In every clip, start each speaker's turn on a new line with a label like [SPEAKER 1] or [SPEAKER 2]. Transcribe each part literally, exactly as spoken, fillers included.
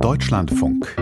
[SPEAKER 1] Deutschlandfunk.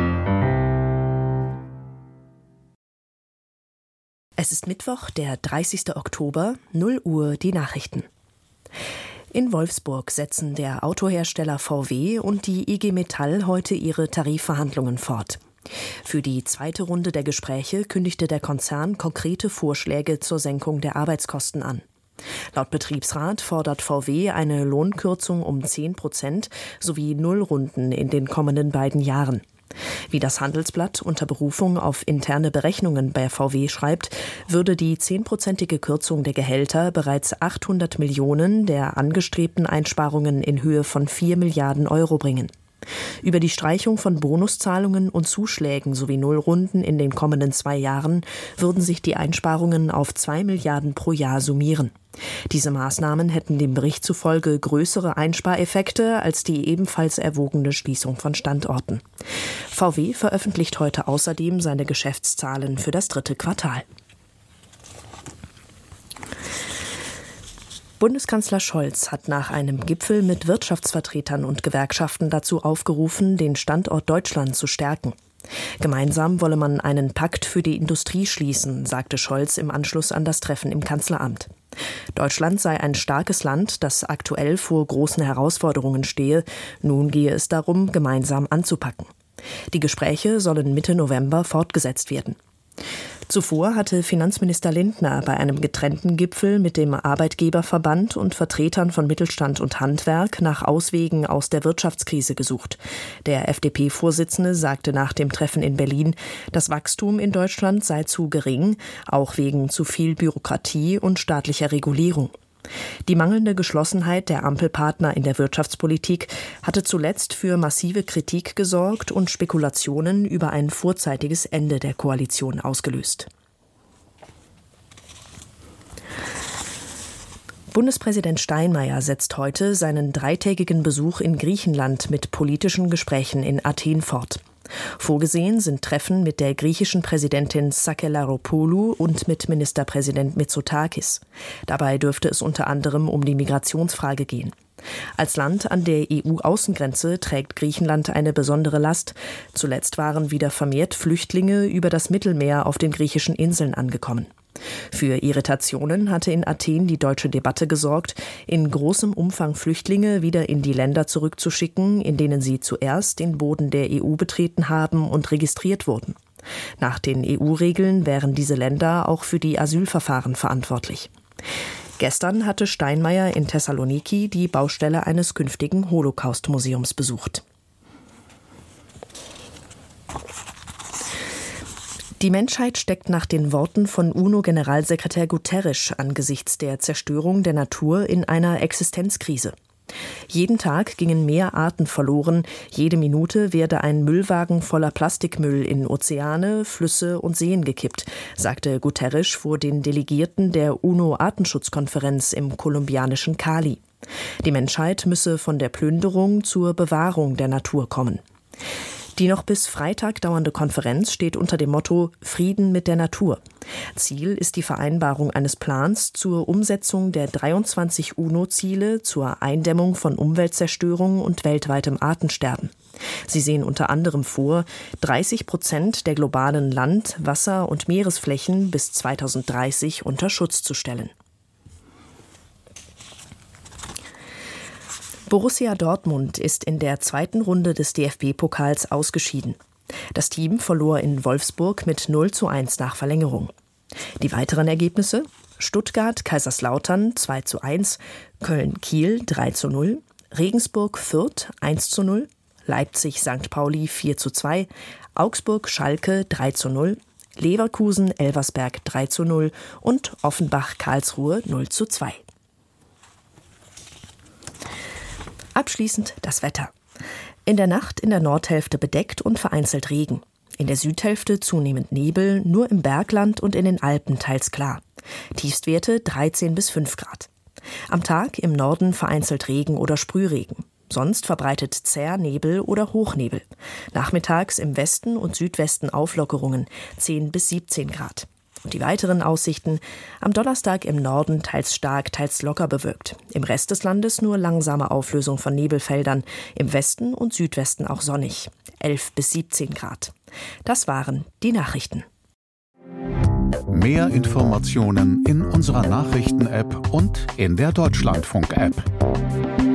[SPEAKER 2] Es ist Mittwoch, der dreißigster Oktober, null Uhr, die Nachrichten. In Wolfsburg setzen der Autohersteller V W und die I G Metall heute ihre Tarifverhandlungen fort. Für die zweite Runde der Gespräche kündigte der Konzern konkrete Vorschläge zur Senkung der Arbeitskosten an. Laut Betriebsrat fordert V W eine Lohnkürzung um zehn Prozent sowie Nullrunden in den kommenden beiden Jahren. Wie das Handelsblatt unter Berufung auf interne Berechnungen bei V W schreibt, würde die zehnprozentige Kürzung der Gehälter bereits achthundert Millionen der angestrebten Einsparungen in Höhe von vier Milliarden Euro bringen. Über die Streichung von Bonuszahlungen und Zuschlägen sowie Nullrunden in den kommenden zwei Jahren würden sich die Einsparungen auf zwei Milliarden pro Jahr summieren. Diese Maßnahmen hätten dem Bericht zufolge größere Einspareffekte als die ebenfalls erwogene Schließung von Standorten. V W veröffentlicht heute außerdem seine Geschäftszahlen für das dritte Quartal. Bundeskanzler Scholz hat nach einem Gipfel mit Wirtschaftsvertretern und Gewerkschaften dazu aufgerufen, den Standort Deutschland zu stärken. Gemeinsam wolle man einen Pakt für die Industrie schließen, sagte Scholz im Anschluss an das Treffen im Kanzleramt. Deutschland sei ein starkes Land, das aktuell vor großen Herausforderungen stehe. Nun gehe es darum, gemeinsam anzupacken. Die Gespräche sollen Mitte November fortgesetzt werden. Zuvor hatte Finanzminister Lindner bei einem getrennten Gipfel mit dem Arbeitgeberverband und Vertretern von Mittelstand und Handwerk nach Auswegen aus der Wirtschaftskrise gesucht. Der F D P-Vorsitzende sagte nach dem Treffen in Berlin, das Wachstum in Deutschland sei zu gering, auch wegen zu viel Bürokratie und staatlicher Regulierung. Die mangelnde Geschlossenheit der Ampelpartner in der Wirtschaftspolitik hatte zuletzt für massive Kritik gesorgt und Spekulationen über ein vorzeitiges Ende der Koalition ausgelöst. Bundespräsident Steinmeier setzt heute seinen dreitägigen Besuch in Griechenland mit politischen Gesprächen in Athen fort. Vorgesehen sind Treffen mit der griechischen Präsidentin Sakellarapoulou und mit Ministerpräsident Mitsotakis. Dabei dürfte es unter anderem um die Migrationsfrage gehen. Als Land an der E U-Außengrenze trägt Griechenland eine besondere Last. Zuletzt waren wieder vermehrt Flüchtlinge über das Mittelmeer auf den griechischen Inseln angekommen. Für Irritationen hatte in Athen die deutsche Debatte gesorgt, in großem Umfang Flüchtlinge wieder in die Länder zurückzuschicken, in denen sie zuerst den Boden der E U betreten haben und registriert wurden. Nach den E U-Regeln wären diese Länder auch für die Asylverfahren verantwortlich. Gestern hatte Steinmeier in Thessaloniki die Baustelle eines künftigen Holocaust-Museums besucht. Die Menschheit steckt nach den Worten von UNO-Generalsekretär Guterres angesichts der Zerstörung der Natur in einer Existenzkrise. Jeden Tag gingen mehr Arten verloren, jede Minute werde ein Müllwagen voller Plastikmüll in Ozeane, Flüsse und Seen gekippt, sagte Guterres vor den Delegierten der UNO-Artenschutzkonferenz im kolumbianischen Cali. Die Menschheit müsse von der Plünderung zur Bewahrung der Natur kommen. Die noch bis Freitag dauernde Konferenz steht unter dem Motto Frieden mit der Natur. Ziel ist die Vereinbarung eines Plans zur Umsetzung der dreiundzwanzig UNO-Ziele zur Eindämmung von Umweltzerstörung und weltweitem Artensterben. Sie sehen unter anderem vor, dreißig Prozent der globalen Land-, Wasser- und Meeresflächen bis zweitausenddreißig unter Schutz zu stellen. Borussia Dortmund ist in der zweiten Runde des D F B-Pokals ausgeschieden. Das Team verlor in Wolfsburg mit null zu eins nach Verlängerung. Die weiteren Ergebnisse: Stuttgart-Kaiserslautern zwei zu eins, Köln-Kiel drei zu null, Regensburg-Fürth eins zu null, Leipzig-Sankt Pauli vier zu zwei, Augsburg-Schalke drei zu null, Leverkusen-Elversberg drei zu null und Offenbach-Karlsruhe null zu zwei. Abschließend das Wetter. In der Nacht in der Nordhälfte bedeckt und vereinzelt Regen. In der Südhälfte zunehmend Nebel, nur im Bergland und in den Alpen teils klar. Tiefstwerte dreizehn bis fünf Grad. Am Tag im Norden vereinzelt Regen oder Sprühregen. Sonst verbreitet zäher Nebel oder Hochnebel. Nachmittags im Westen und Südwesten Auflockerungen, zehn bis siebzehn Grad. Und die weiteren Aussichten: am Donnerstag im Norden teils stark, teils locker bewölkt. Im Rest des Landes nur langsame Auflösung von Nebelfeldern. Im Westen und Südwesten auch sonnig. elf bis siebzehn Grad. Das waren die Nachrichten.
[SPEAKER 1] Mehr Informationen in unserer Nachrichten-App und in der Deutschlandfunk-App.